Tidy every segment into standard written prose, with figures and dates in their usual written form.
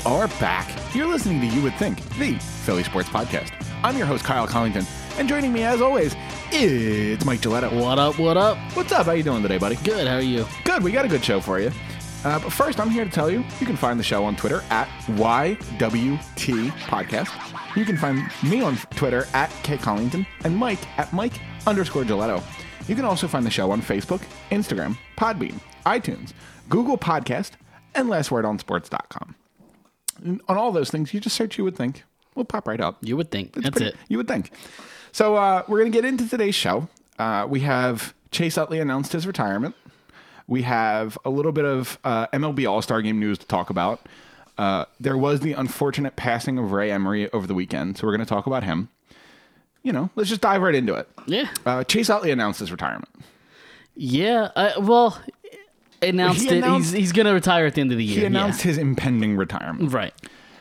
are back. You're listening to You Would Think, the Philly Sports Podcast. I'm your host, Kyle Collington, and joining me, as always, it's Mike Gilletto. What up, what up? What's up? How you doing today, buddy? Good, how are you? Good, we got a good show for you. But first, I'm here to tell you, you can find the show on Twitter at YWT Podcast. You can find me on Twitter at KCollington and Mike at Mike_Gilletto. You can also find the show on Facebook, Instagram, Podbean, iTunes, Google Podcast, and lastwordonsports.com. And on all those things, you just search You Would Think. We'll pop right up. You would think. That's it. You would think. So we're going to get into today's show. We have Chase Utley announced his retirement. We have a little bit of MLB All-Star Game news to talk about. There was the unfortunate passing of Ray Emery over the weekend, so we're going to talk about him. You know, let's just dive right into it. Yeah. Chase Utley announced his retirement. Yeah. He's going to retire at the end of the year. He announced his impending retirement. Right.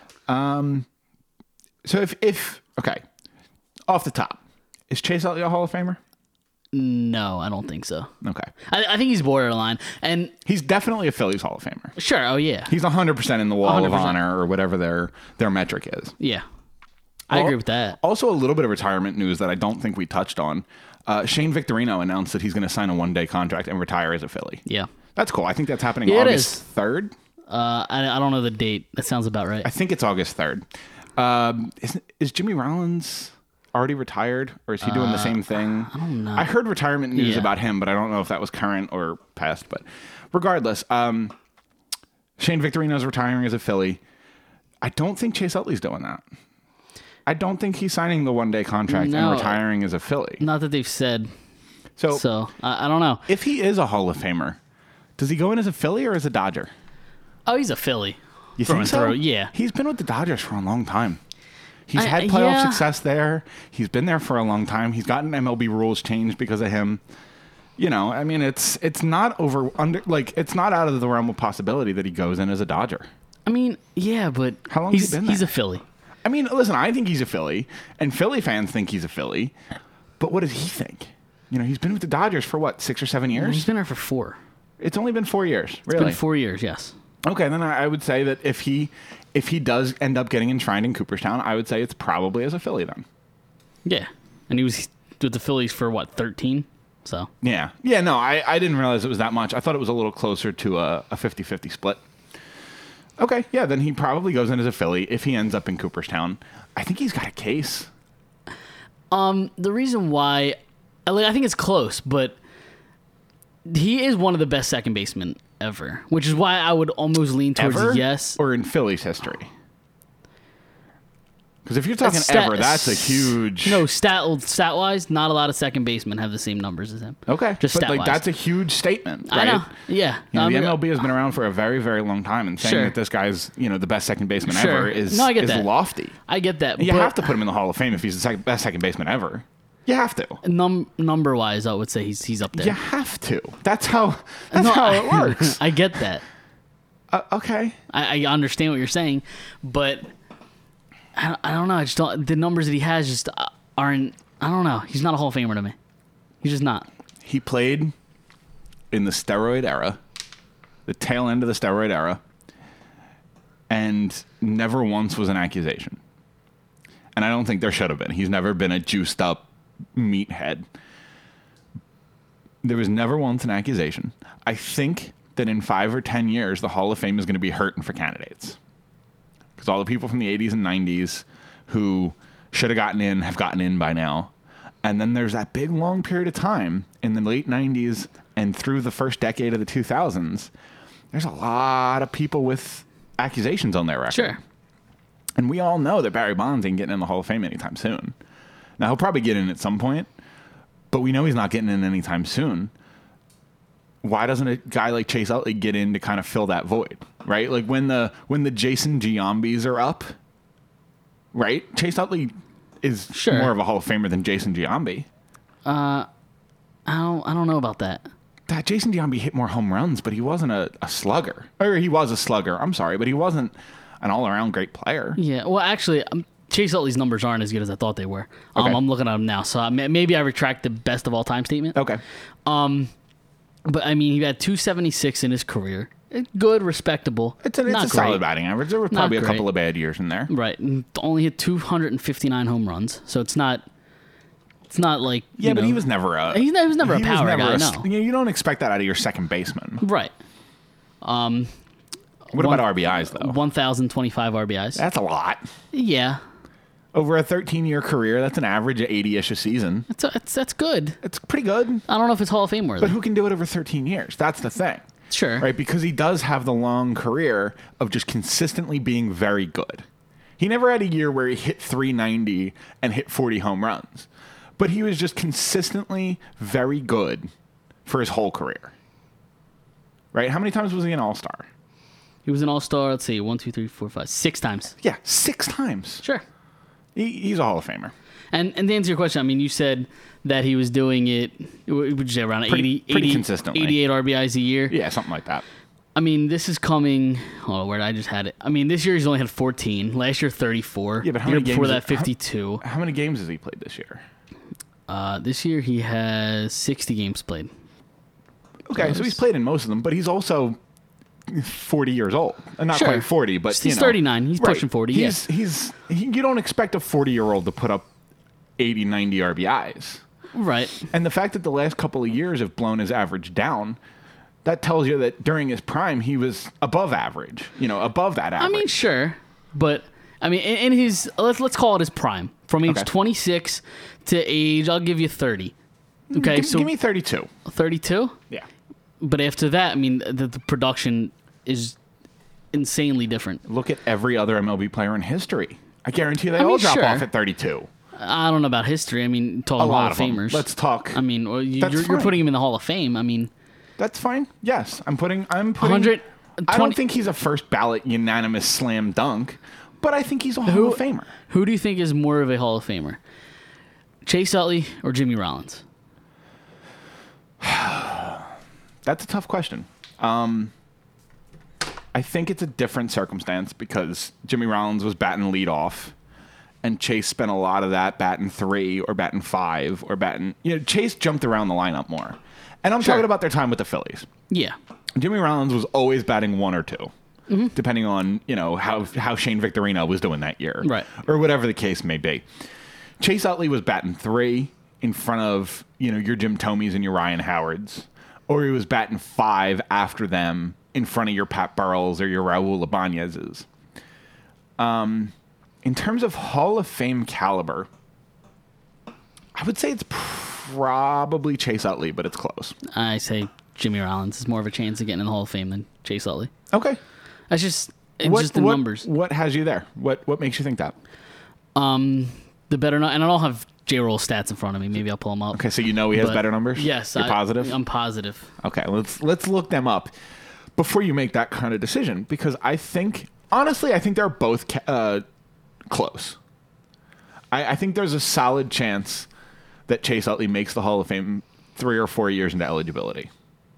So if okay, off the top, is Chase Utley a Hall of Famer? No, I don't think so. Okay. I think he's borderline. And he's definitely a Phillies Hall of Famer. Sure. Oh, yeah. He's 100% in the Wall 100%. of Honor or whatever their metric is. Yeah. I agree with that. Also, a little bit of retirement news that I don't think we touched on. Shane Victorino announced that he's going to sign a one-day contract and retire as a Philly. Yeah. That's cool. I think that's happening August 3rd. I don't know the date. That sounds about right. I think it's August 3rd. Is Jimmy Rollins already retired, or is he doing the same thing? I don't know. I heard retirement news about him, but I don't know if that was current or past. But regardless, Shane Victorino's retiring as a Philly. I don't think Chase Utley's doing that. I don't think he's signing the one-day contract and retiring as a Philly. Not that they've said. So I don't know. If he is a Hall of Famer, does he go in as a Philly or as a Dodger? Oh, he's a Philly. You think so? Yeah. He's been with the Dodgers for a long time. He's had playoff success there. He's been there for a long time. He's gotten MLB rules changed because of him. You know, I mean, it's not it's not out of the realm of possibility that he goes in as a Dodger. I mean, yeah, but how long has he been there? He's a Philly. I mean, listen, I think he's a Philly, and Philly fans think he's a Philly. But what does he think? You know, he's been with the Dodgers for what, 6 or 7 years? He's been there for 4. It's only been 4 years, really. It's been 4 years, yes. Okay, then I would say that if he does end up getting enshrined in Cooperstown, I would say it's probably as a Philly then. Yeah, and he was with the Phillies for, 13? So Yeah, no, I didn't realize it was that much. I thought it was a little closer to a 50-50 split. Okay, yeah, then he probably goes in as a Philly if he ends up in Cooperstown. I think he's got a case. The reason why, I think it's close, but he is one of the best second basemen ever, which is why I would almost lean towards yes. Or in Philly's history. Because if you're talking ever, that's a huge... No, stat-wise, not a lot of second basemen have the same numbers as him. Okay, just stat-wise. That's a huge statement, right? I know, yeah. You know, the MLB has been around for a very, very long time, and saying that this guy's, the best second baseman ever is lofty. I get that. You have to put him in the Hall of Fame if he's the best second baseman ever. You have to. Number-wise, I would say he's up there. You have to. That's how it works. I get that. Okay. I understand what you're saying, but... I don't know. I just don't. The numbers that he has just aren't. I don't know. He's not a Hall of Famer to me. He's just not. He played in the steroid era, the tail end of the steroid era, and never once was an accusation. And I don't think there should have been. He's never been a juiced up meathead. There was never once an accusation. I think that in 5 or 10 years, the Hall of Fame is going to be hurting for candidates. Because all the people from the 80s and 90s who should have gotten in have gotten in by now. And then there's that big, long period of time in the late 90s and through the first decade of the 2000s. There's a lot of people with accusations on their record. Sure. And we all know that Barry Bonds ain't getting in the Hall of Fame anytime soon. Now, he'll probably get in at some point, but we know he's not getting in anytime soon. Why doesn't a guy like Chase Utley get in to kind of fill that void, right? Like when the Jason Giambis are up, right? Chase Utley is more of a Hall of Famer than Jason Giambi. I don't know about that. That Jason Giambi hit more home runs, but he wasn't a slugger. Or he was a slugger, I'm sorry, but he wasn't an all-around great player. Yeah, well, actually, Chase Utley's numbers aren't as good as I thought they were. Okay. I'm looking at them now, so maybe I retract the best of all time statement. Okay. But, I mean, he had 276 in his career. Good, respectable. It's a not solid great. batting average. There were Not probably a great. couple of bad years in there. Right. And only hit 259 home runs. So it's not like Yeah, you but know, he was never a. he was never a he was power never guy. a- No. You don't expect that out of your second baseman. Right. What about RBIs though? 1,025 RBIs. That's a lot. Yeah. Over a 13-year career, that's an average of 80-ish a season. That's good. It's pretty good. I don't know if it's Hall of Fame worthy. But who can do it over 13 years? That's the thing. Sure. Right? Because he does have the long career of just consistently being very good. He never had a year where he hit 390 and hit 40 home runs. But he was just consistently very good for his whole career. Right? How many times was he an All-Star? He was an All-Star, let's see, 1, 2, 3, 4, 5, 6 times. Yeah, 6 times. Sure. He's a Hall of Famer. And to answer your question, I mean, you said that he was doing it, would you say around Pretty consistently. 88 RBIs a year? Yeah, something like that. I mean, this is coming. Oh, where I just had it. I mean, this year he's only had 14. Last year, 34. Yeah, but how year many before games- that, 52. How many games has he played this year? This year he has 60 games played. Okay, so he's played in most of them, but he's also 40 years old. Not Sure. quite 40, but He's 39. He's pushing 40, yeah. You don't expect a 40-year-old to put up 80, 90 RBIs. Right. And the fact that the last couple of years have blown his average down, that tells you that during his prime, he was above average, above that average. I mean, sure, but I mean, in his let's call it his prime, from age Okay. 26 to age, I'll give you 30. Okay, so give me 32. 32. Yeah. But after that, I mean, the production is insanely different. Look at every other MLB player in history. I guarantee they I mean, all drop sure. off at 32. I don't know about history. I mean, A talking Hall lot of of them. Famers. Let's talk. I mean, well, That's you're fine. putting him in the Hall of Fame. I mean, That's fine. Yes, I'm putting. 100. I don't think he's a first ballot unanimous slam dunk, but I think he's a Hall Who- of Famer. Who do you think is more of a Hall of Famer? Chase Utley or Jimmy Rollins? That's a tough question. I think it's a different circumstance because Jimmy Rollins was batting leadoff, and Chase spent a lot of that batting 3 or batting 5 or batting. Chase jumped around the lineup more, and I'm Sure. talking about their time with the Phillies. Yeah. Jimmy Rollins was always batting 1 or 2, depending on how Shane Victorino was doing that year, Right. or whatever the case may be. Chase Utley was batting 3 in front of your Jim Thomeys and your Ryan Howards, or he was batting 5 after them in front of your Pat Burrells or your Raul Ibanez's. In terms of Hall of Fame caliber, I would say it's probably Chase Utley, but it's close. I say Jimmy Rollins has more of a chance of getting in the Hall of Fame than Chase Utley. Okay. That's just just the numbers. What has you there? What makes you think that? The better, and I don't have J-Roll stats in front of me. Maybe I'll pull them up. Okay, so he has But better numbers? Yes, You're positive? I'm positive. Okay, let's look them up before you make that kind of decision, because honestly, I think they're both close. I think there's a solid chance that Chase Utley makes the Hall of Fame 3 or 4 years into eligibility.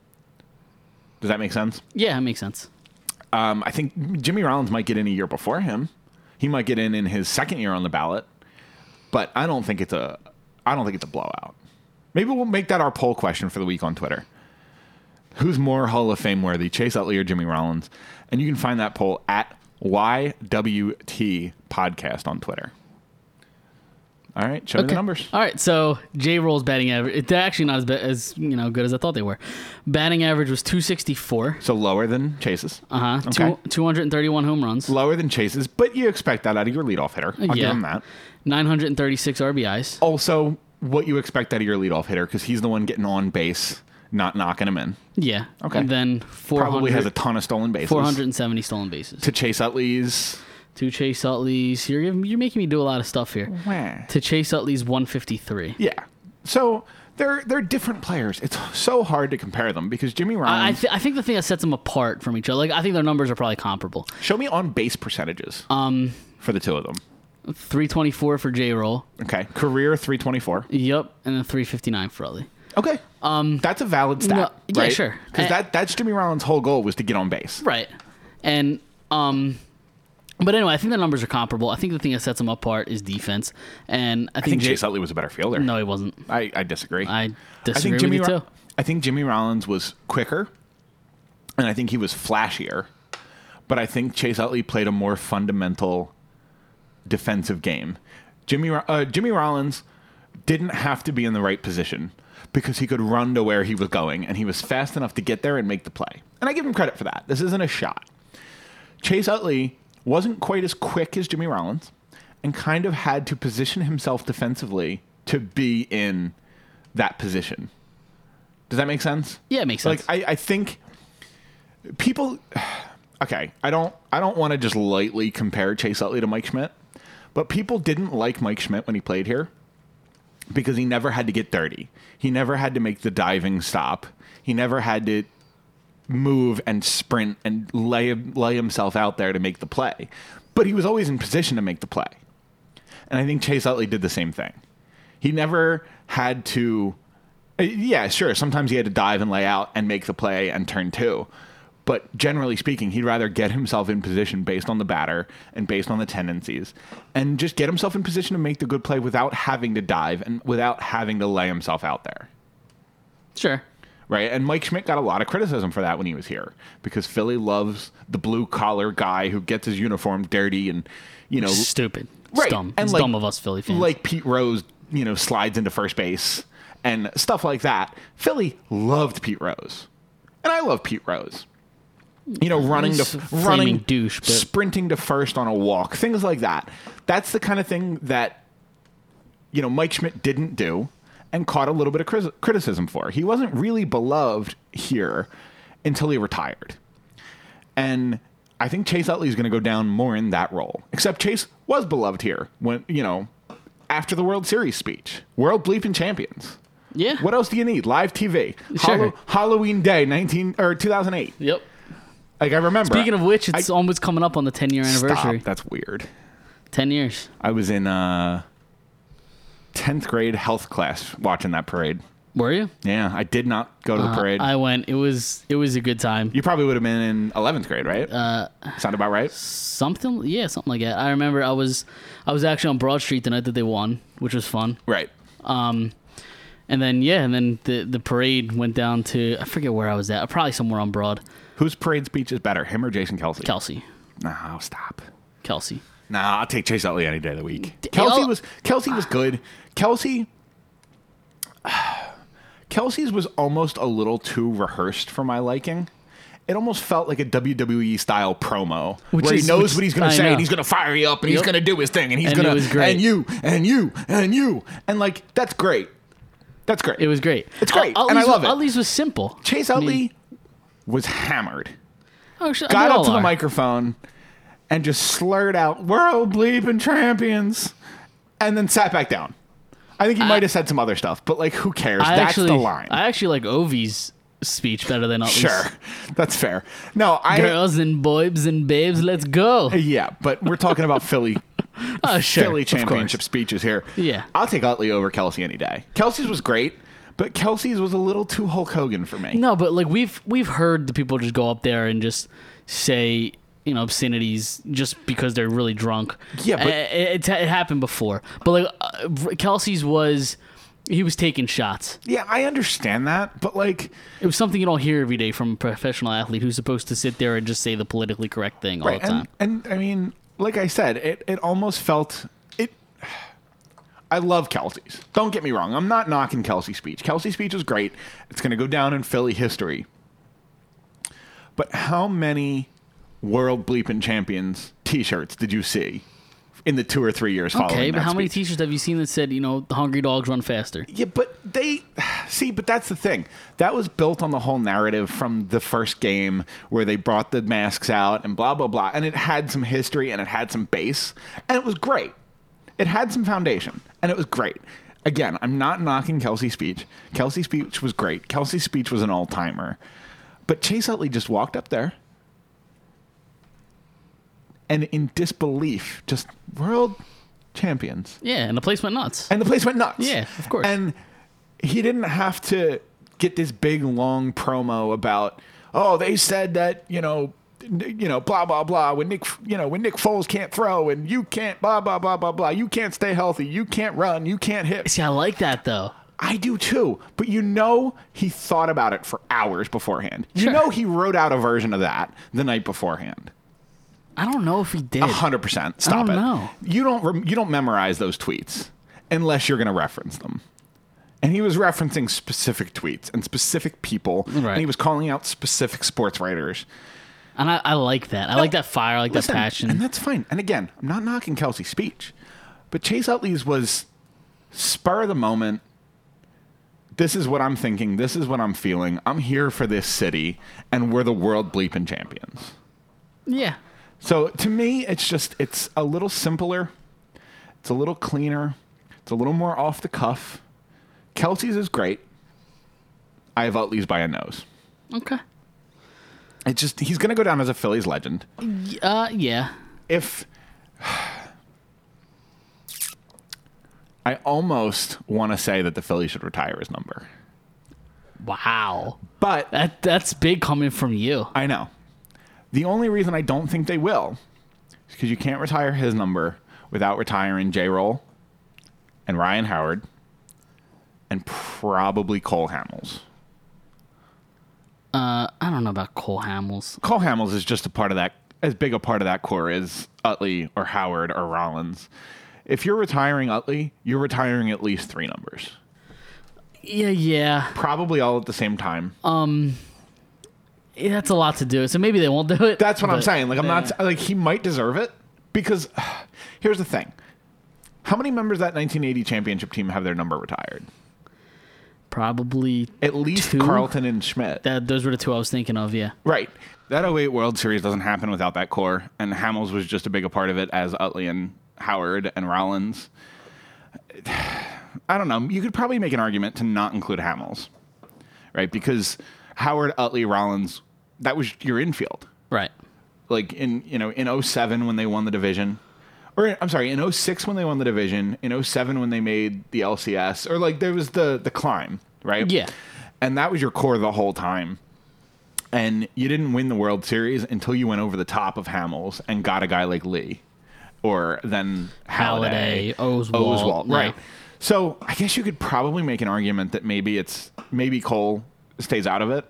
Does that make sense? Yeah, it makes sense. I think Jimmy Rollins might get in a year before him. He might get in his second year on the ballot, but I don't think it's a blowout. Maybe we'll make that our poll question for the week on Twitter. Who's more Hall of Fame worthy, Chase Utley or Jimmy Rollins? And you can find that poll at YWT Podcast on Twitter. All right, show me the numbers. All right, so J-Roll's batting average, it's actually not as good as I thought they were. Batting average was 264. So lower than Chase's. Okay. 231 home runs. Lower than Chase's, but you expect that out of your leadoff hitter. I'll give him that. 936 RBIs. Also, what you expect out of your leadoff hitter, because he's the one getting on base, not knocking him in. Yeah. Okay. And then Probably has a ton of stolen bases. 470 stolen bases. To Chase Utley's. To Chase Utley's, you're making me do a lot of stuff here. Wah. To Chase Utley's 153. Yeah. So they're different players. It's so hard to compare them because Jimmy Rollins. I think the thing that sets them apart from each other, I think their numbers are probably comparable. Show me on base percentages. For the two of them. 324 for J-Roll. Okay. Career 324. Yep, and then 359 for Utley. Okay. That's a valid stat. No, yeah, right? sure. Because that's Jimmy Rollins' whole goal was to get on base. Right. And but anyway, I think the numbers are comparable. I think the thing that sets them apart is defense, and I think Chase Utley was a better fielder. No, he wasn't. I disagree. I disagree with you too. I think Jimmy Rollins was quicker. and I think he was flashier. But I think Chase Utley played a more fundamental defensive game. Jimmy Rollins didn't have to be in the right position because he could run to where he was going, and he was fast enough to get there and make the play. And I give him credit for that. This isn't a shot. Chase Utley wasn't quite as quick as Jimmy Rollins and kind of had to position himself defensively to be in that position. Does that make sense? Yeah, it makes sense. Like, I think people... Okay, I don't want to just lightly compare Chase Utley to Mike Schmidt, but people didn't like Mike Schmidt when he played here because he never had to get dirty. He never had to make the diving stop. He never had to move and sprint and lay himself out there to make the play. But he was always in position to make the play. And I think Chase Utley did the same thing. He never had to... Yeah, sure, sometimes he had to dive and lay out and make the play and turn two. But generally speaking, he'd rather get himself in position based on the batter and based on the tendencies and just get himself in position to make the good play without having to dive and without having to lay himself out there. Sure. Right? And Mike Schmidt got a lot of criticism for that when he was here because Philly loves the blue-collar guy who gets his uniform dirty and, you know... Stupid. Right. It's dumb. And It's like, dumb of us Philly fans. Like Pete Rose, you know, slides into first base and stuff like that. Philly loved Pete Rose. And I love Pete Rose. You know, running douche, but... sprinting to first on a walk, things like that. That's the kind of thing that, you know, Mike Schmidt didn't do and caught a little bit of criticism for. He wasn't really beloved here until he retired. And I think Chase Utley is going to go down more in that role. Except Chase was beloved here when, you know, after the World Series speech. World bleeping champions. Yeah. What else do you need? Live TV. Sure. Halloween Day, 2008. Yep. Like, I remember. Speaking of which, it's almost coming up on the 10-year anniversary. Stop. That's weird. 10 years. I was in 10th grade health class watching that parade. Were you? Yeah, I did not go to the parade. I went. It was a good time. You probably would have been in 11th grade, right? Sound about right? Something like that. I remember I was actually on Broad Street the night that they won, which was fun. Right. And then the parade went down to, I forget where I was at. Probably somewhere on Broad. Whose parade speech is better, him or Jason Kelce? Kelce. No, stop. Kelce. Nah, I'll take Chase Utley any day of the week. Kelce was good. Kelce's was almost a little too rehearsed for my liking. It almost felt like a WWE style promo where he knows what he's going to say and he's going to fire you up and he's going to do his thing and he's going to and you and like that's great. That's great. It was great. It's great, and I love it. Utley's was simple. Chase Utley was hammered. Oh, sure. Got up to the microphone and just slurred out "World bleeping champions," and then sat back down. I think he might have said some other stuff, but like, who cares? That's the line. I actually like Ovi's speech better than Utley's. Sure, that's fair. No, girls and boys and babes, let's go. Yeah, but we're talking about Philly. Sure, Philly championship speeches here. Yeah, I'll take Utley over Kelce any day. Kelce's was great, but Kelce's was a little too Hulk Hogan for me. No, but like we've heard the people just go up there and just say, you know, obscenities just because they're really drunk. Yeah, but it happened before. But like Kelce's was, he was taking shots. Yeah, I understand that, but like, it was something you don't hear every day from a professional athlete who's supposed to sit there and just say the politically correct thing all the time. And I mean, like I said, it almost felt it. I love Kelce's. Don't get me wrong. I'm not knocking Kelce's speech. Kelce's speech was great. It's going to go down in Philly history. But how many World Bleeping Champions T-shirts did you see in the 2 or 3 years following that Okay, but how many speech? T-shirts have you seen that said, you know, the hungry dogs run faster? Yeah, but but that's the thing. That was built on the whole narrative from the first game where they brought the masks out and blah, blah, blah. And it had some history and it had some base. And it was great. It had some foundation. And it was great. Again, I'm not knocking Kelce's speech. Kelce's speech was great. Kelce's speech was an all-timer. But Chase Utley just walked up there and in disbelief, just world champions. Yeah, and the place went nuts. And the place went nuts. Yeah, of course. And he didn't have to get this big, long promo about, oh, they said that, you know, blah, blah, blah, when Nick Foles can't throw and you can't, blah, blah, blah, blah, blah. You can't stay healthy. You can't run. You can't hit. See, I like that, though. I do too, but he thought about it for hours beforehand. Sure. He wrote out a version of that the night beforehand. I don't know if he did. 100%. Stop it. I don't know. You don't memorize those tweets unless you're going to reference them. And he was referencing specific tweets and specific people, right. And he was calling out specific sports writers. And I like that. I like that fire, I like that passion. And that's fine. And again, I'm not knocking Kelsey's speech, but Chase Utley's was spur of the moment. This is what I'm thinking. This is what I'm feeling. I'm here for this city, and we're the world bleeping champions. Yeah. So to me, it's a little simpler. It's a little cleaner. It's a little more off the cuff. Kelsey's is great. I have Utley's by a nose. Okay. It's just, he's going to go down as a Phillies legend. Yeah. If I almost want to say that the Phillies should retire his number. Wow. But that's big coming from you. I know. The only reason I don't think they will is because you can't retire his number without retiring J-Roll and Ryan Howard and probably Cole Hamels. I don't know about Cole Hamels. Cole Hamels is just a part of that, as big a part of that core as Utley or Howard or Rollins. If you're retiring Utley, you're retiring at least 3 numbers. Yeah. Probably all at the same time. Yeah, that's a lot to do. So maybe they won't do it. That's what I'm saying. Like, I'm not, like, he might deserve it because here's the thing. How many members of that 1980 championship team have their number retired? Probably at least 2. Carlton and Schmidt. Those were the 2 I was thinking of, yeah. Right. That 08 World Series doesn't happen without that core, and Hamels was just a bigger part of it as Utley and Howard and Rollins. I don't know. You could probably make an argument to not include Hamels, right? Because Howard, Utley, Rollins, that was your infield. Right. Like in 07 when they won the division. Or, I'm sorry, in 06 when they won the division, in 07 when they made the LCS, or like there was the climb, right? Yeah. And that was your core the whole time. And you didn't win the World Series until you went over the top of Hamels and got a guy like Lee. Or then Halladay, Oswalt. Right. So I guess you could probably make an argument that maybe Cole stays out of it.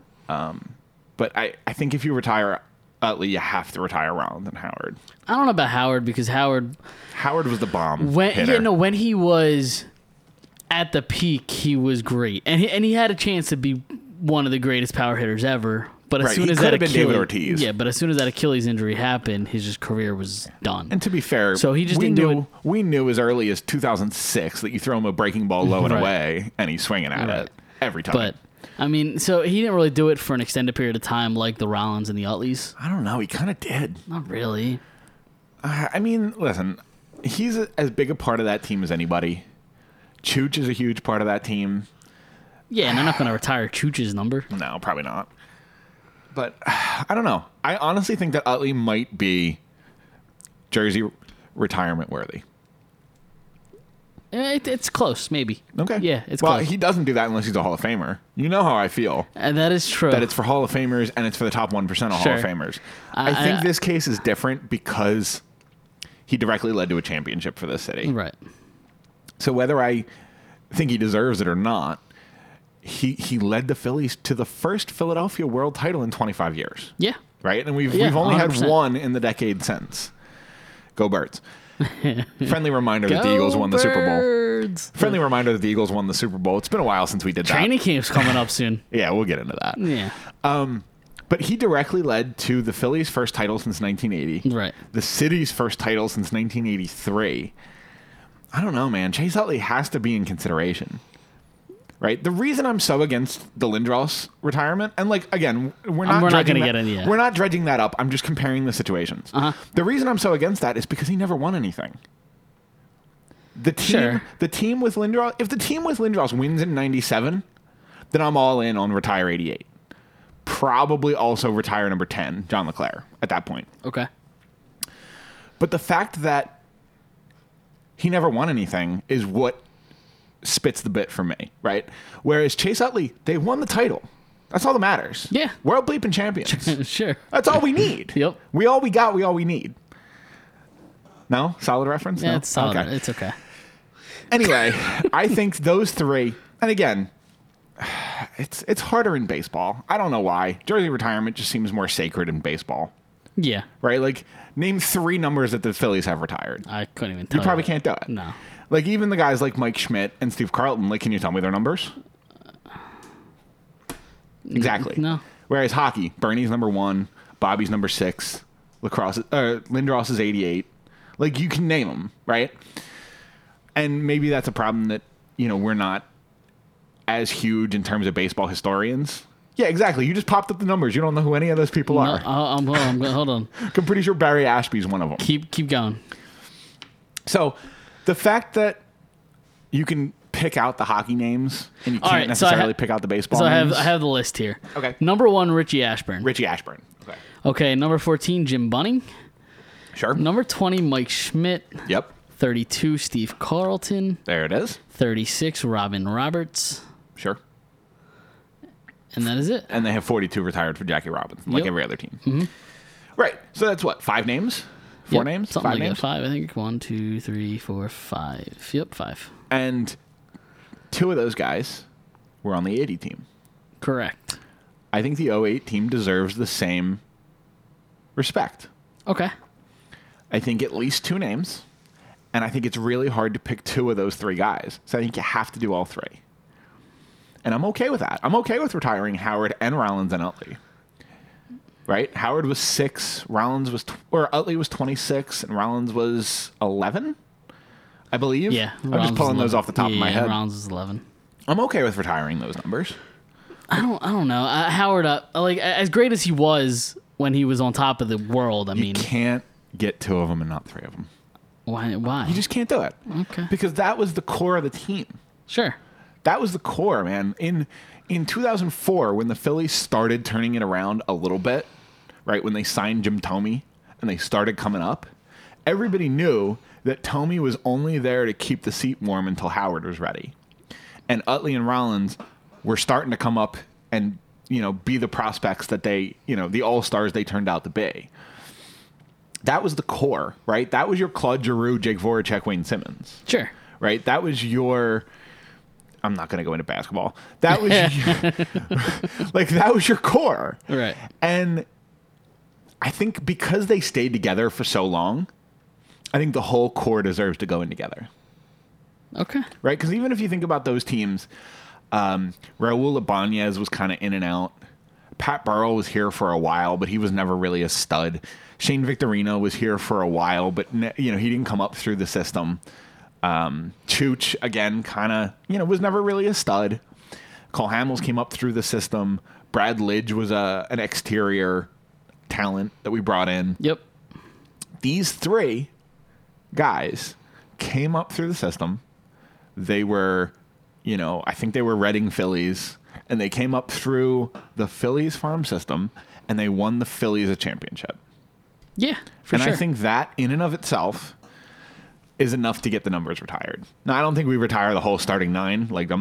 But I think if you retire Utley, you have to retire Rollins and Howard. I don't know about Howard because Howard was the bomb. When he was at the peak, he was great, and he had a chance to be one of the greatest power hitters ever. But as soon as that David Ortiz. Yeah, but as soon as that Achilles injury happened, his career was done. And to be fair, so he just didn't do it. We knew as early as 2006 that you throw him a breaking ball low and away, and he's swinging at it every time. But I mean, so he didn't really do it for an extended period of time like the Rollins and the Utleys. I don't know. He kind of did. Not really. I mean, listen, he's as big a part of that team as anybody. Chooch is a huge part of that team. Yeah, and they're not going to retire Chooch's number. No, probably not. But I don't know. I honestly think that Utley might be jersey retirement worthy. It's close, maybe. Okay. Yeah, it's close. close. He doesn't do that unless he's a Hall of Famer. You know how I feel. And that is true. That it's for Hall of Famers and it's for the top 1% of Hall of Famers. I think this case is different because he directly led to a championship for this city. Right. So whether I think he deserves it or not, he led the Phillies to the first Philadelphia World title in 25 years. Yeah. Right? And we've only 100%. Had one in the decade since. Go Birds. Friendly reminder that the Eagles won the Super Bowl. Friendly reminder that the Eagles won the Super Bowl. It's been a while since we did that. Training camp's coming up soon. Yeah, we'll get into that. Yeah. But he directly led to the Phillies' first title since 1980. Right. The city's first title since 1983. I don't know, man. Chase Utley has to be in consideration. Right? The reason I'm so against the Lindros retirement, and like, again, we're not dredging that up. I'm just comparing the situations. Uh-huh. The reason I'm so against that is because he never won anything. The team with Lindros, if the team with Lindros wins in 97, then I'm all in on retire 88. Probably also retire number 10, John LeClair, at that point. Okay. But the fact that he never won anything is what spits the bit for me, right? Whereas Chase Utley, they won the title. That's all that matters. Yeah. World bleeping champions. Sure. That's all we need. Yep. We all we got, we all we need. No? Solid reference? Yeah, no? it's solid. Okay. It's okay. Anyway, I think those three, and again, it's harder in baseball. I don't know why. Jersey retirement just seems more sacred in baseball, Yeah. right? Like, name 3 numbers that the Phillies have retired. I couldn't even tell You probably that. can't do it. No. Like, even the guys like Mike Schmidt and Steve Carlton, like, can you tell me their numbers? Exactly. No. Whereas hockey, Bernie's number 1, Bobby's number 6, Lindros is 88. Like, you can name them, right? And maybe that's a problem that, we're not as huge in terms of baseball historians. Yeah, exactly. You just popped up the numbers. You don't know who any of those people No, are. hold on. I'm pretty sure Barry Ashby's one of them. Keep going. So the fact that you can pick out the hockey names and you All can't right, so necessarily pick out the baseball So names. I have the list here. Okay. Number 1, Richie Ashburn. Richie Ashburn. Okay. Okay, number 14, Jim Bunning. Sure. Number 20, Mike Schmidt. Yep. 32, Steve Carlton. There it is. 36, Robin Roberts. Sure. And that is it. And they have 42 retired for Jackie Robinson, like Yep. every other team. Mm-hmm. Right. So that's what? 5 names? 4 Yep, names? Something 5 like names? that. 5, I think. 1, 2, 3, 4, 5. Yep, 5. And 2 of those guys were on the 80 team. Correct. I think the 08 team deserves the same respect. Okay. I think at least 2 names. And I think it's really hard to pick 2 of those 3 guys. So I think you have to do all 3. And I'm okay with that. I'm okay with retiring Howard and Rollins and Utley. Right? Howard was 6, Rollins was, or Utley was 26, and Rollins was 11, I believe. Yeah. I'm Rollins just pulling is those 11. off the top of my head. Rollins is 11. I'm okay with retiring those numbers. I don't know. Howard, like as great as he was when he was on top of the world, I mean, You can't get 2 of them and not 3 of them. why? You just can't do it. Okay. Because that was the core of the team. Sure. That was the core, man. In 2004, when the Phillies started turning it around a little bit, right, when they signed Jim Thome and they started coming up, everybody knew that Thome was only there to keep the seat warm until Howard was ready. And Utley and Rollins were starting to come up and, be the prospects that they, the all-stars they turned out to be. That was the core, right? That was your Claude Giroux, Jake Voracek, Wayne Simmons. Sure. Right? That was your... I'm not going to go into basketball. That was that was your core. Right. And I think because they stayed together for so long, I think the whole core deserves to go in together. Okay. Right? Because even if you think about those teams, Raul Ibanez was kind of in and out. Pat Burrell was here for a while, but he was never really a stud. Shane Victorino was here for a while, but he didn't come up through the system. Chooch, again, kind of, was never really a stud. Cole Hamels came up through the system. Brad Lidge was an exterior talent that we brought in. Yep. These 3 guys came up through the system. They were, I think they were Reading Phillies, and they came up through the Phillies farm system, and they won the Phillies a championship. Yeah, for and sure. I think that in and of itself is enough to get the numbers retired. Now, I don't think we retire the whole starting 9. Like,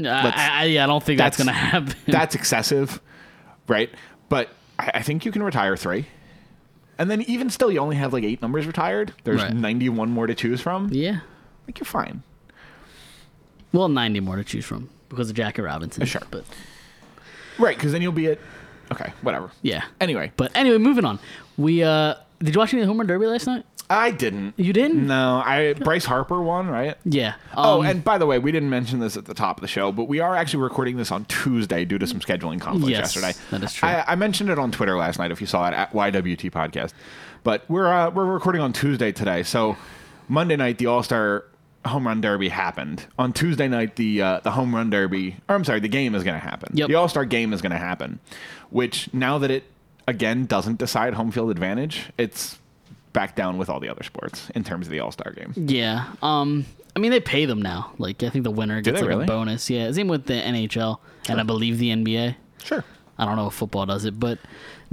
I don't think that's going to happen. That's excessive, right? But I think you can retire 3. And then even still, you only have like 8 numbers retired. There's Right. 91 more to choose from. Yeah. Like, you're fine. Well, 90 more to choose from because of Jackie Robinson. Sure. But Right, because then you'll be at... Okay, whatever. yeah. Anyway. But anyway, moving on. We did you watch any of the Home Run Derby last night? I didn't. You didn't? No, Bryce Harper won, right? Yeah. And by the way, we didn't mention this at the top of the show, but we are actually recording this on Tuesday due to some scheduling conflicts Yes, yesterday. that is true. I mentioned it on Twitter last night if you saw it at YWT Podcast. But we're recording on Tuesday today. So Monday night, the All-Star Home Run Derby happened. On Tuesday night, the Home Run Derby, or I'm sorry, the game is going to happen. Yep. The All-Star game is going to happen, which now that it, again, doesn't decide home field advantage, it's back down with all the other sports in terms of the All-Star game. Yeah. I mean, they pay them now. Like, I think the winner gets they like really? a bonus. Yeah. Same with the NHL and I believe the NBA. Sure. I don't know if football does it, but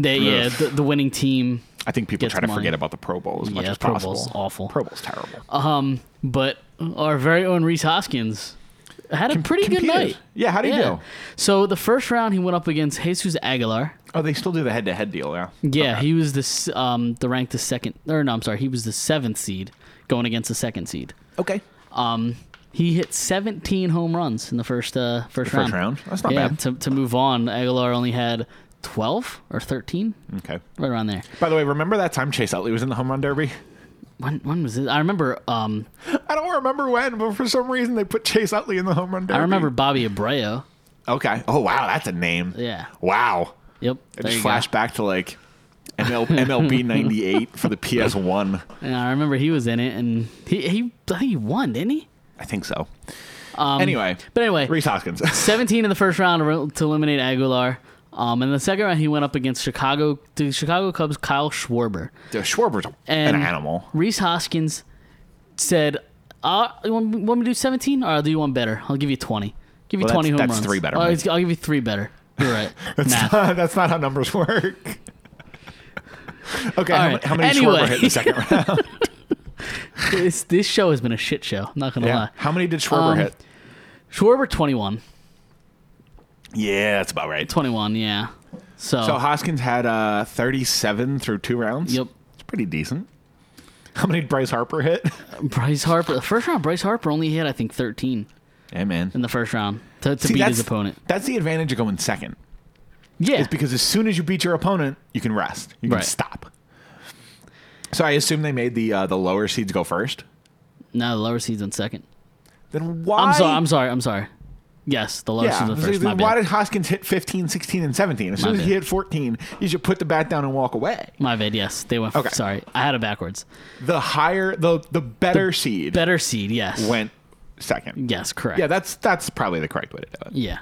the winning team. I think people Gets try to money. forget about the Pro Bowl as much Yeah, as Pro possible. Bowl's awful. Pro Bowl's terrible. But our very own Reese Hoskins had a pretty good Competed. night. Yeah, how'd he do? So the first round he went up against Jesus Aguilar. Oh, they still do the head-to-head deal, yeah? Yeah, Okay. he was the ranked the second, or no, I'm sorry, he was the 7th seed going against the 2nd seed. Okay. He hit 17 home runs in the first round. First round? That's not bad. To move on, Aguilar only had 12 or 13. Okay. Right around there. By the way, remember that time Chase Utley was in the home run derby? When was it? I remember. I don't remember when, but for some reason they put Chase Utley in the home run derby. I remember Bobby Abreu. Okay. Oh, wow. That's a name. Yeah. Wow. Yep. I just flashed back to like MLB 98 for the PS1. Yeah, I remember he was in it, and I think he won, didn't he? I think so. Anyway, Rhys Hoskins. 17 in the first round to eliminate Aguilar. In the second round, he went up against the Chicago Cubs' Kyle Schwarber. Schwarber's an animal. Rhys Hoskins said, you want me to do 17, or do you want better? I'll give you 20. Give you 20 home runs. That's 3 better. I'll give you 3 better. You're right. That's not how numbers work. Okay, right. how many Anyway. Schwarber hit in the second round? This show has been a shit show. I'm not going to lie. How many did Schwarber hit? Schwarber, 21. Yeah, that's about right. 21, yeah. So Hoskins had 37 through 2 rounds? Yep. It's pretty decent. How many did Bryce Harper hit? Bryce Harper, the first round, Bryce Harper only hit, I think, 13 Yeah, man. in the first round to beat his opponent. That's the advantage of going second. Yeah. It's because as soon as you beat your opponent, you can rest. You can stop. So I assume they made the lower seeds go first? No, the lower seeds went second. Then why? I'm sorry. Yes, the lower seeds went first. Then why did Hoskins hit 15, 16, and 17? As soon as he hit 14, you should put the bat down and walk away. My bad, yes. They went. Okay. Sorry, I had it backwards. The better seed. Better seed, yes. Went second. Yes, correct. Yeah, that's probably the correct way to do it. Yeah.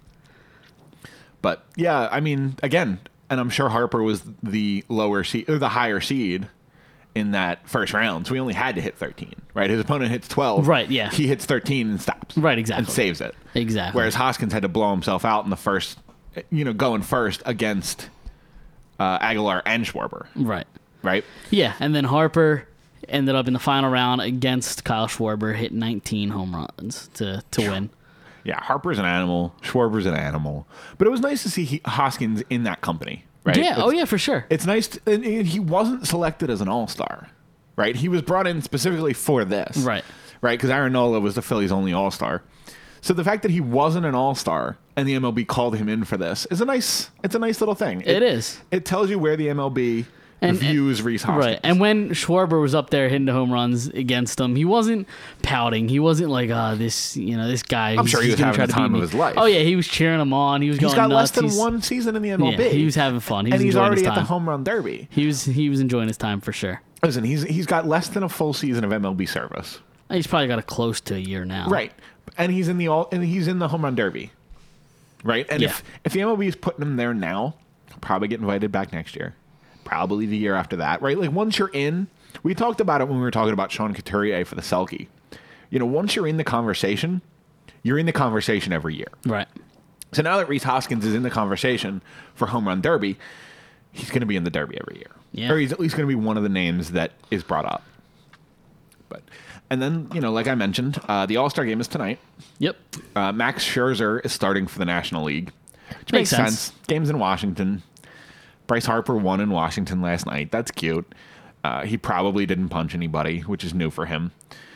But yeah, I mean, again, and I'm sure Harper was the lower seed or the higher seed in that first round, so he only had to hit 13, right? His opponent hits 12. Right, yeah. He hits 13 and stops. Right, exactly. And saves it. Exactly. Whereas Hoskins had to blow himself out in the first, going first against Aguilar and Schwarber. Right. Right? Yeah, and then Harper ended up in the final round against Kyle Schwarber, hit 19 home runs to win. Yeah, Harper's an animal. Schwarber's an animal. But it was nice to see Hoskins in that company, right? Yeah, for sure. It's nice. And he wasn't selected as an all-star, right? He was brought in specifically for this. Right. Right, because Aaron Nola was the Phillies' only all-star. So the fact that he wasn't an all-star and the MLB called him in for this is a nice little thing. It is. It tells you where the MLB views Rhys Hoskins. Right. And when Schwarber was up there hitting the home runs against him, he wasn't pouting. He wasn't like, this guy. I'm sure he was having the time of his life. Oh, yeah. He was cheering him on. He was going nuts. He's got less than one season in the MLB. Yeah, he was having fun. He was he's enjoying already his at time. the home run derby. He was enjoying his time for sure. Listen, he's got less than a full season of MLB service. He's probably got a close to a year now. Right. And he's in the home run derby. Right? And if the MLB is putting him there now, he'll probably get invited back next year. Probably the year after that, right? Like once you're in, we talked about it when we were talking about Sean Couturier for the Selke. Once you're in the conversation, you're in the conversation every year. Right. So now that Rhys Hoskins is in the conversation for home run derby, he's going to be in the derby every year. Yeah. Or he's at least going to be one of the names that is brought up. And then, like I mentioned, the All-Star game is tonight. Yep. Max Scherzer is starting for the National League, which makes sense. Game's in Washington. Bryce Harper won in Washington last night. That's cute. He probably didn't punch anybody, which is new for him.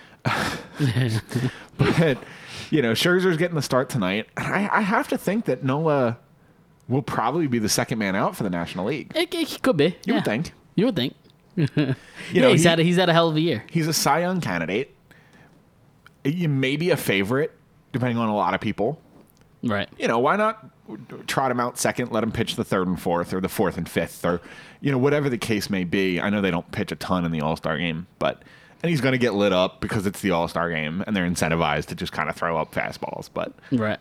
But, Scherzer's getting the start tonight. I have to think that Nola will probably be the second man out for the National League. It could be. You would think. You would think. He's had a hell of a year. He's a Cy Young candidate. He may be a favorite, depending on a lot of people. Right. Why not trot him out second, let him pitch the third and fourth, or the fourth and fifth, or whatever the case may be. I know they don't pitch a ton in the All-Star game, and he's going to get lit up because it's the All-Star game, and they're incentivized to just kind of throw up fastballs. But right.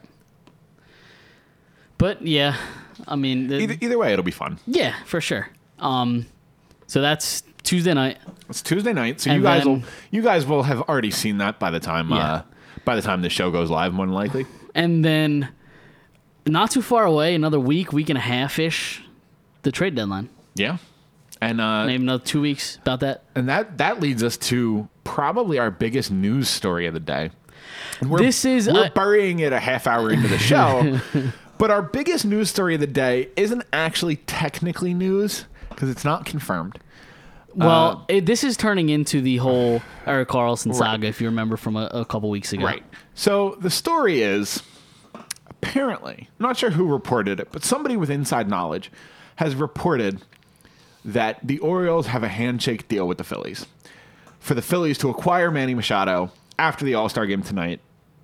But yeah, I mean, either way, it'll be fun. Yeah, for sure. So that's Tuesday night. It's Tuesday night. So And you guys will have already seen that by the time this show goes live, more than likely. And then, not too far away, another week and a half ish, the trade deadline. Yeah, and maybe another 2 weeks about that. And that leads us to probably our biggest news story of the day. We're burying it a half hour into the show, but our biggest news story of the day isn't actually technically news because it's not confirmed. Well, this is turning into the whole Erik Karlsson saga, if you remember from a couple weeks ago. Right. So the story is, apparently, I'm not sure who reported it, but somebody with inside knowledge has reported that the Orioles have a handshake deal with the Phillies for the Phillies to acquire Manny Machado after the All-Star game tonight,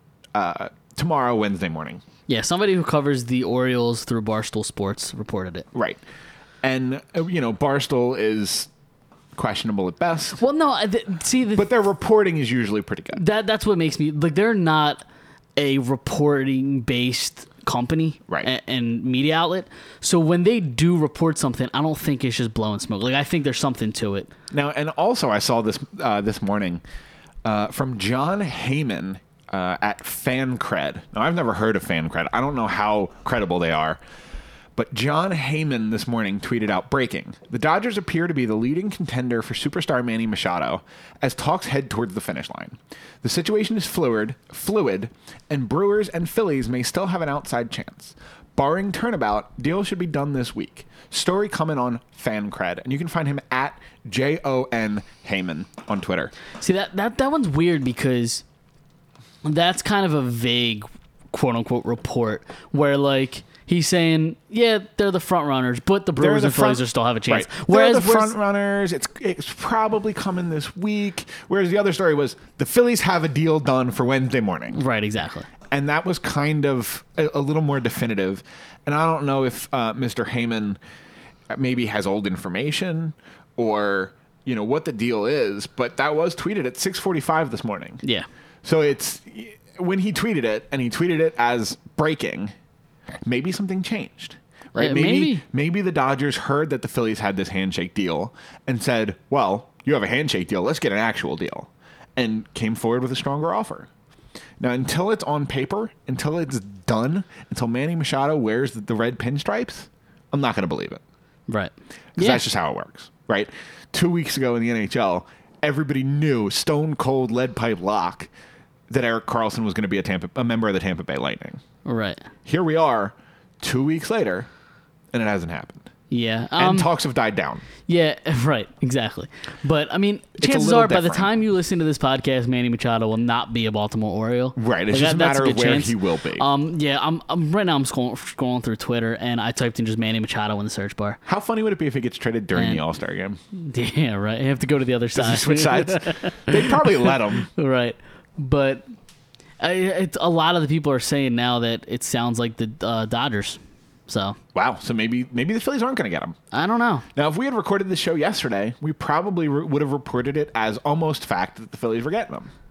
tomorrow, Wednesday morning. Yeah, somebody who covers the Orioles through Barstool Sports reported it. Right. And, Barstool is questionable at best. Well, no, but their reporting is usually pretty good. That's what makes me, like, they're not a reporting-based company right. and media outlet. So when they do report something, I don't think it's just blowing smoke. Like, I think there's something to it. Now, and also I saw this this morning from John Heyman at FanCred. Now, I've never heard of FanCred. I don't know how credible they are. But John Heyman this morning tweeted out, breaking, the Dodgers appear to be the leading contender for superstar Manny Machado as talks head towards the finish line. The situation is fluid, and Brewers and Phillies may still have an outside chance. Barring turnabout, deal should be done this week. Story coming on FanCred, and you can find him at JON Heyman on Twitter. See, that one's weird because that's kind of a vague, quote-unquote, report where, like, he's saying, yeah, they're the front runners, but the Brewers and Phillies still have a chance. Right. Whereas they're the front runners. It's probably coming this week. Whereas the other story was the Phillies have a deal done for Wednesday morning. Right, exactly. And that was kind of a little more definitive. And I don't know if Mr. Heyman maybe has old information or what the deal is, but that was tweeted at 6:45 this morning. Yeah. So it's when he tweeted it, and he tweeted it as breaking. Maybe something changed, right? Maybe the Dodgers heard that the Phillies had this handshake deal and said, well, you have a handshake deal. Let's get an actual deal. And came forward with a stronger offer. Now, until it's on paper, until it's done, until Manny Machado wears the red pinstripes, I'm not going to believe it. Right. Because that's just how it works, right? 2 weeks ago in the NHL, everybody knew stone cold lead pipe lock that Erik Karlsson was going to be a member of the Tampa Bay Lightning. Right. Here we are 2 weeks later, and it hasn't happened. Yeah. And talks have died down. Yeah, right. Exactly. But, I mean, chances are by the time you listen to this podcast, Manny Machado will not be a Baltimore Oriole. Right. It's just a matter of where he will be. Yeah, I'm right now I'm scrolling through Twitter, and I typed in just Manny Machado in the search bar. How funny would it be if he gets traded during the All-Star game? Yeah, right. You have to go to the other side. Switch sides? They'd probably let him. Right. But it's a lot of the people are saying now that it sounds like the Dodgers. So wow. So maybe the Phillies aren't going to get him. I don't know. Now, if we had recorded this show yesterday, we probably would have reported it as almost fact that the Phillies were getting them.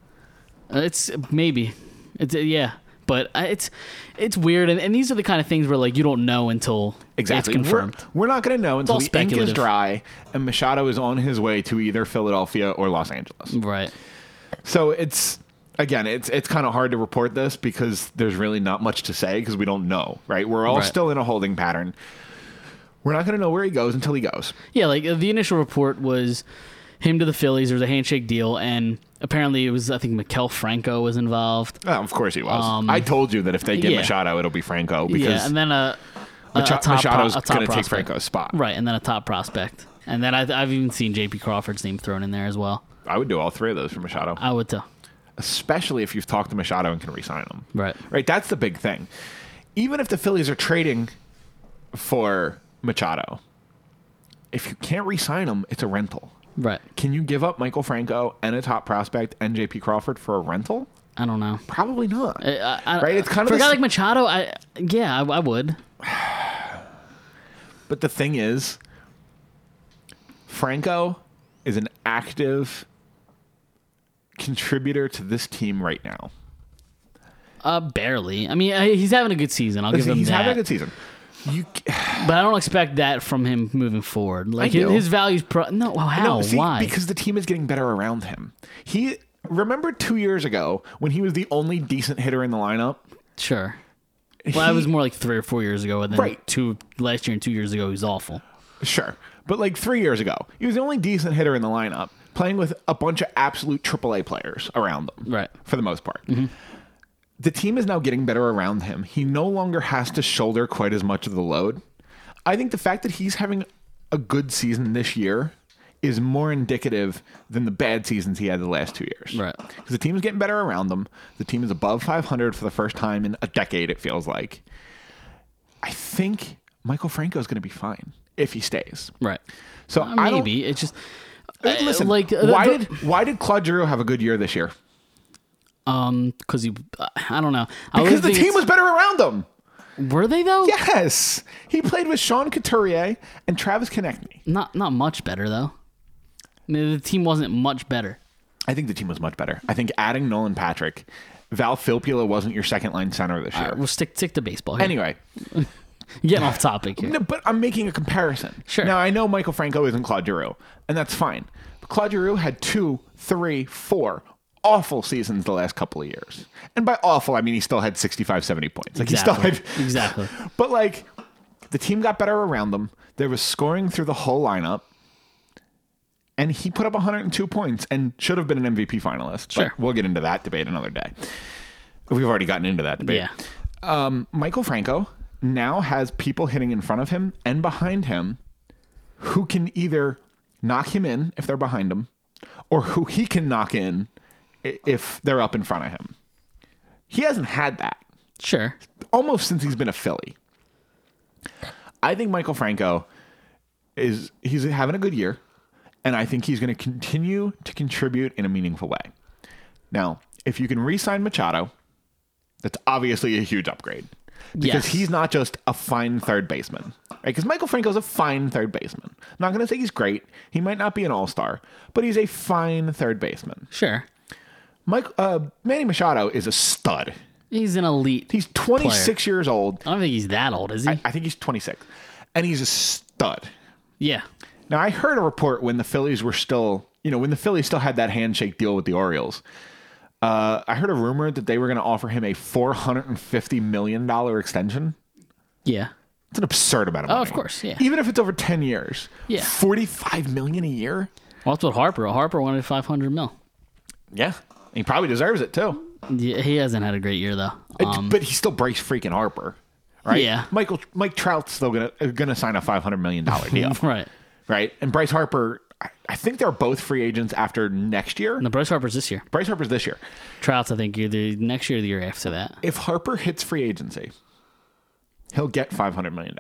It's maybe. Yeah. But it's weird, and these are the kind of things where, like, you don't know until exactly. It's confirmed. We're not going to know until the ink is dry and Machado is on his way to either Philadelphia or Los Angeles. Right. So it's kind of hard to report this because there's really not much to say because we don't know, right? We're all still in a holding pattern. We're not going to know where he goes until he goes. Yeah, like the initial report was him to the Phillies. There was a handshake deal, and apparently it was, I think, Maikel Franco was involved. Oh, of course he was. I told you that if they get Machado, it'll be Franco because and then Machado's going to take Franco's spot. Right, and then a top prospect. And then I've even seen J.P. Crawford's name thrown in there as well. I would do all three of those for Machado. I would too. Especially if you've talked to Machado and can re-sign him. Right. Right, that's the big thing. Even if the Phillies are trading for Machado, if you can't re-sign him, it's a rental. Right. Can you give up Maikel Franco and a top prospect and J.P. Crawford for a rental? I don't know. Probably not. Right? It's kind of for a guy like Machado, I would. But the thing is, Franco is an active contributor to this team right now. Barely. I mean, he's having a good season. I'll give him that. He's having a good season. But I don't expect that from him moving forward. Like his value's how? No, Why? Because the team is getting better around him. Remember 2 years ago when he was the only decent hitter in the lineup? Sure. Well, that was more like 3 or 4 years ago, and then last year and 2 years ago he was awful. Sure. But like 3 years ago, he was the only decent hitter in the lineup, playing with a bunch of absolute AAA players around them. Right. For the most part. Mm-hmm. The team is now getting better around him. He no longer has to shoulder quite as much of the load. I think the fact that he's having a good season this year is more indicative than the bad seasons he had the last 2 years. Right. Because the team is getting better around them. The team is above 500 for the first time in a decade, it feels like. I think Michael Franco is going to be fine if he stays. Right. So maybe it's just listen. like Why did Claude Giroux have a good year this year? Because I don't know. Because the team was better around him. Were they though? Yes, he played with Sean Couturier and Travis Konechny. Not much better though. I mean, the team wasn't much better. I think the team was much better. I think adding Nolan Patrick, Val Filppula wasn't your second line center this year. All right, we'll stick to baseball here. Anyway, getting off topic here. no, but I'm making a comparison. Sure. Now I know Michael Franco isn't Claude Giroux, and that's fine. But Claude Giroux had 2, 3, 4 awful seasons the last couple of years. And by awful, I mean he still had 65, 70 points. Like Exactly. he still had Exactly. But like the team got better around them. There was scoring through the whole lineup. And he put up 102 points and should have been an MVP finalist. Sure. But we'll get into that debate another day. We've already gotten into that debate. Yeah. Michael Franco now has people hitting in front of him and behind him who can either knock him in if they're behind him or who he can knock in if they're up in front of him. He hasn't had that Sure. almost since he's been a Philly. I think Michael Franco he's having a good year, and I think he's going to continue to contribute in a meaningful way. Now, if you can re-sign Machado, that's obviously a huge upgrade. Because he's not just a fine third baseman. Right? Because Michael Franco's a fine third baseman. I'm not going to say he's great. He might not be an all-star, but he's a fine third baseman. Sure. Manny Machado is a stud. He's an elite. He's 26 years old. I don't think he's that old, is he? I think he's 26. And he's a stud. Yeah. Now, I heard a report when the Phillies were still, when the Phillies still had that handshake deal with the Orioles. I heard a rumor that they were going to offer him a $450 million extension. Yeah. It's an absurd amount of money. Oh, of course, yeah. Even if it's over 10 years. Yeah. $45 million a year? Well, that's what Harper wanted $500 million. Yeah. He probably deserves it, too. Yeah, he hasn't had a great year, though. But he's still Bryce freaking Harper. Right? Yeah. Mike Trout's still gonna sign a $500 million deal. Right. Right? And Bryce Harper, I think they're both free agents after next year. No, Bryce Harper's this year. Bryce Harper's this year. Trout's, I think, either next year or the year after that. If Harper hits free agency, he'll get $500 million.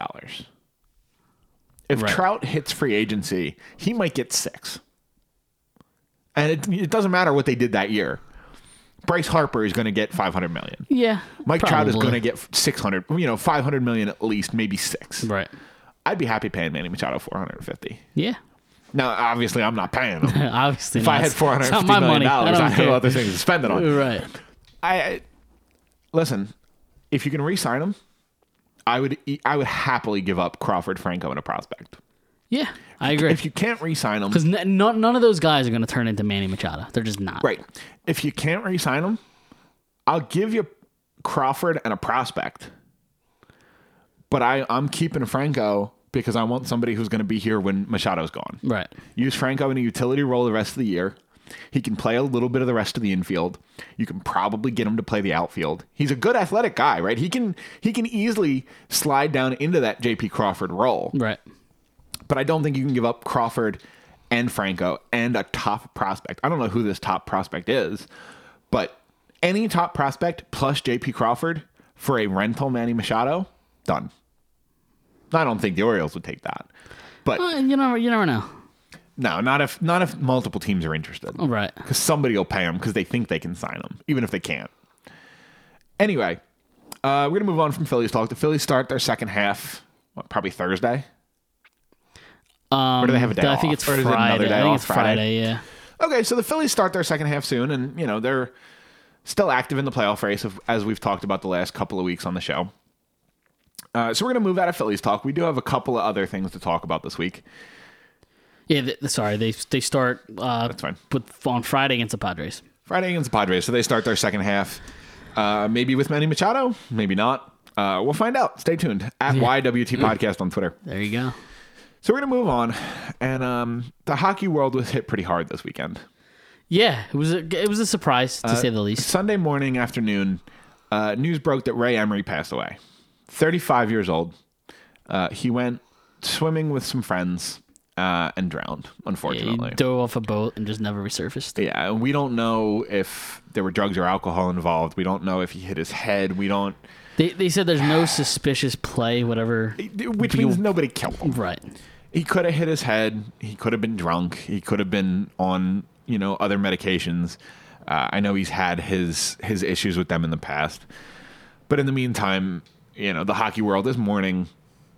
If Trout hits free agency, he might get $6. And it doesn't matter what they did that year. Bryce Harper is going to get $500 million. Yeah. Mike Trout is going to get $600, $500 million at least, maybe $6. Right. I'd be happy paying Manny Machado $450. Yeah. Now, obviously, I'm not paying him. Obviously, If I had $450 million, I have other things to spend it on. Right. Listen, if you can re-sign him, I would happily give up Crawford, Franco, and a prospect. Yeah, I agree. If you can't re-sign him, because none of those guys are going to turn into Manny Machado. They're just not. Right. If you can't re-sign him, I'll give you Crawford and a prospect. But I'm keeping Franco because I want somebody who's going to be here when Machado's gone. Right. Use Franco in a utility role the rest of the year. He can play a little bit of the rest of the infield. You can probably get him to play the outfield. He's a good athletic guy, right? He can easily slide down into that J.P. Crawford role. Right. But I don't think you can give up Crawford and Franco and a top prospect. I don't know who this top prospect is, but any top prospect plus J.P. Crawford for a rental Manny Machado, done. I don't think the Orioles would take that. But you never know. No, not if multiple teams are interested. Right. Because somebody will pay them because they think they can sign them, even if they can't. Anyway, we're going to move on from Phillies talk. The Phillies start their second half, probably Thursday? Or do they have a day off? I think it's or Friday. Is it another day I think off? it's Friday, yeah. Okay, so the Phillies start their second half soon, and, they're still active in the playoff race, as we've talked about the last couple of weeks on the show. So we're going to move out of Phillies talk. We do have a couple of other things to talk about this week. Yeah, they start That's fine. On Friday against the Padres. Friday against the Padres. So they start their second half, maybe with Manny Machado, maybe not. We'll find out. Stay tuned at YWT Podcast on Twitter. There you go. So we're going to move on. And the hockey world was hit pretty hard this weekend. Yeah, it was a surprise, to say the least. Sunday morning, afternoon, news broke that Ray Emery passed away. 35 years old. He went swimming with some friends and drowned, unfortunately. He dove off a boat and just never resurfaced. Yeah, and we don't know if there were drugs or alcohol involved. We don't know if he hit his head. We don't... They said there's no suspicious play, whatever. Which means nobody killed him. Right. He could have hit his head. He could have been drunk. He could have been on, other medications. I know he's had his issues with them in the past. But in the meantime, the hockey world is mourning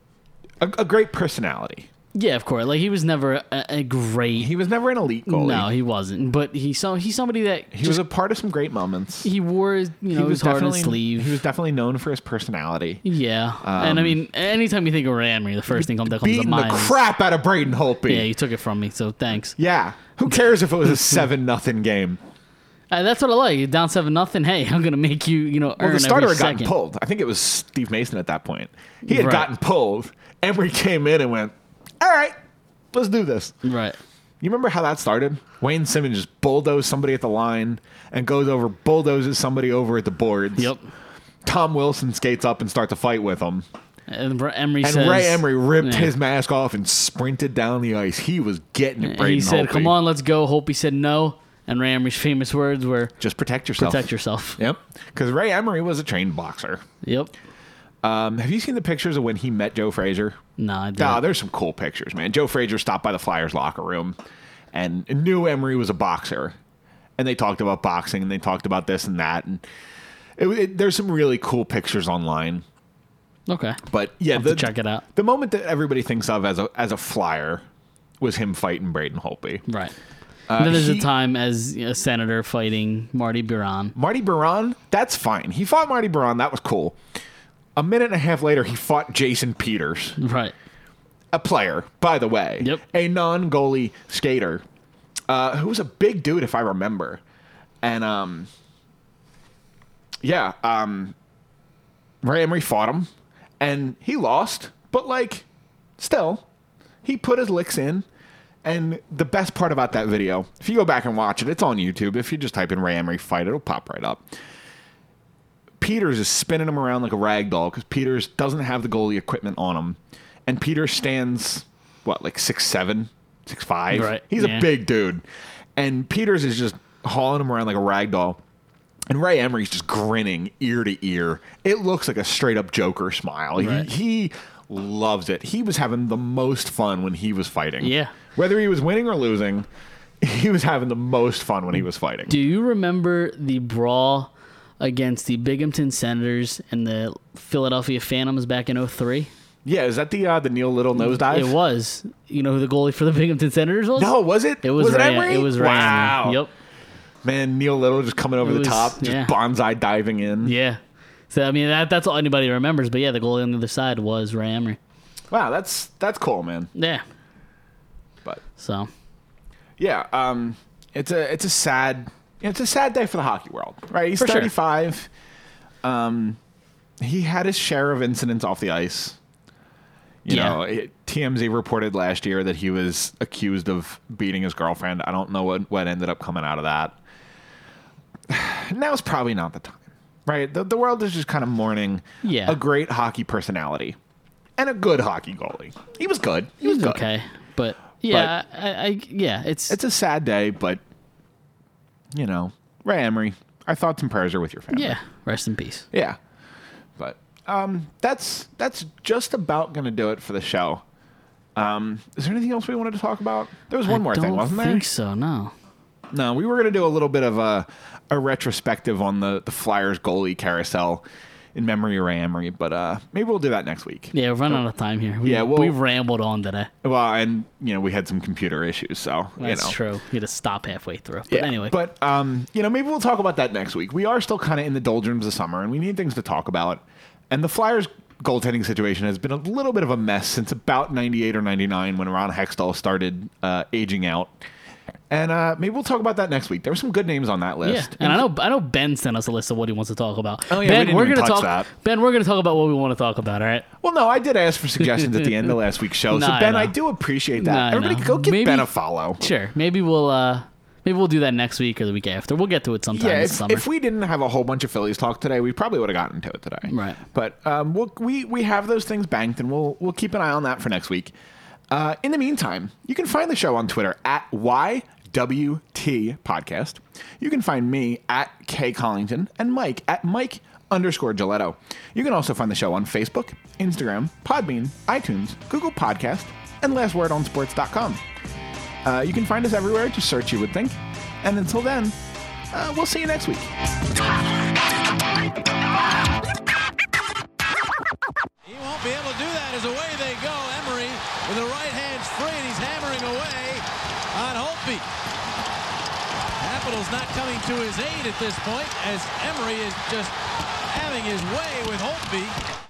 a great personality. Yeah, of course. Like, he was never a great... He was never an elite goalie. No, he wasn't. But he's somebody that... He was a part of some great moments. He wore his heart on his sleeve. He was definitely known for his personality. Yeah. And I mean, anytime you think of Ray Emery, the first thing that comes to mind beating the crap out of Braden Holtby. Yeah, you took it from me, so thanks. Yeah. Who cares if it was a 7-0 game? That's what I like. You're down 7-0. Hey, I'm going to make you, earn Well, the starter every had gotten second. pulled. I think it was Steve Mason at that point. He had Right. gotten pulled. Emery came in and went, all right, let's do this. Right. You remember how that started? Wayne Simmons just bulldozed somebody at the line and bulldozes somebody over at the boards. Yep. Tom Wilson skates up and starts a fight with him. And Emery And says... Ray Emery ripped Yeah. his mask off and sprinted down the ice. He was getting it, Braden He said, Holtby. come on, let's go. Holtby said no. And Ray Emery's famous words were... Just protect yourself. Protect yourself. Yep. Because Ray Emery was a trained boxer. Yep. Have you seen the pictures of when he met Joe Frazier? No, I didn't. Oh, there's some cool pictures, man. Joe Frazier stopped by the Flyers locker room and knew Emery was a boxer. And they talked about boxing and they talked about this and that. And there's some really cool pictures online. Okay. But yeah, I'll have to check it out. The moment that everybody thinks of as a Flyer was him fighting Braden Holtby. Right. And then there's he- a time as a senator fighting Marty Biron. Marty Biron, that's fine. He fought Marty Biron. That was cool. A minute and a half later, he fought Jason Peters. Right. A player, by the way. Yep. A non-goalie skater who was a big dude, if I remember. And, Ray Emery fought him, and he lost. But, still, he put his licks in. And the best part about that video, if you go back and watch it, it's on YouTube. If you just type in Ray Emery fight, it'll pop right up. Peters is spinning him around like a rag doll because Peters doesn't have the goalie equipment on him. And Peters stands, 6'7", 6'5"? Right, He's yeah. a big dude. And Peters is just hauling him around like a rag doll. And Ray Emery's just grinning ear to ear. It looks like a straight-up Joker smile. Right. He loves it. He was having the most fun when he was fighting. Yeah. Whether he was winning or losing, he was having the most fun when he was fighting. Do you remember the brawl against the Binghamton Senators and the Philadelphia Phantoms back in 2003? Yeah, is that the Neil Little nosedive? It was. You know who the goalie for the Binghamton Senators was? No, was it? It was Ray. Emery? It was Ray. Wow. Emery. Yep. Man, Neil Little just coming over It the was- top, just yeah. bonsai diving in. Yeah. So I mean that's all anybody remembers. But yeah, the goalie on the other side was Ray Emery. Wow, that's cool, man. Yeah. But So. yeah, it's a sad day for the hockey world, right? He's For sure. 35. He had his share of incidents off the ice. You Yeah. know, TMZ reported last year that he was accused of beating his girlfriend. I don't know what ended up coming out of that. Now's probably not the time, right? The world is just kind of mourning Yeah. a great hockey personality and a good hockey goalie. He was good. He was good. Okay. But yeah, yeah, it's It's a sad day, but Ray Emery, our thoughts and prayers are with your family. yeah. Rest in peace. Yeah. But that's just about going to do it for the show. Is there anything else we wanted to talk about? There was one more thing, wasn't there? I don't think so. No. No, we were going to do a little bit of a retrospective on the Flyers goalie carousel in memory of Ray Emery, but maybe we'll do that next week. Yeah, we're running out of time here. Yeah, we rambled on today. Well, and we had some computer issues, so That's true. We had to stop halfway through. But Yeah, anyway, but maybe we'll talk about that next week. We are still kind of in the doldrums of summer, and we need things to talk about. And the Flyers goaltending situation has been a little bit of a mess since about 98 or 99 when Ron Hextall started aging out. And maybe we'll talk about that next week. There were some good names on that yeah, list. and I know Ben sent us a list of what he wants to talk about. Oh, yeah, Ben, we didn't we're even gonna touch talk. that. Ben, we're gonna talk about what we want to talk about. All right. Well, no, I did ask for suggestions at the end of last week's show. Nah, So, Ben, I I know. do appreciate that. Nah, I Everybody know. go give Maybe- Ben a follow. Sure. Maybe we'll do that next week or the week after. We'll get to it sometime Yeah, this summer. if we didn't have a whole bunch of Phillies talk today, we probably would have gotten to it today. Right. But we have those things banked, and we'll keep an eye on that for next week. In the meantime, you can find the show on Twitter at YWT Podcast. You can find me at K Collington and Mike at Mike_Giletto. You can also find the show on Facebook, Instagram, Podbean, iTunes, Google Podcast, and lastwordonsports.com. You can find us everywhere. Just search You Would Think. And until then, we'll see you next week. He won't be able to do that as away they go. Emery with the right hand free, and he's hammering away on Holtby. Capitals not coming to his aid at this point as Emery is just having his way with Holtby.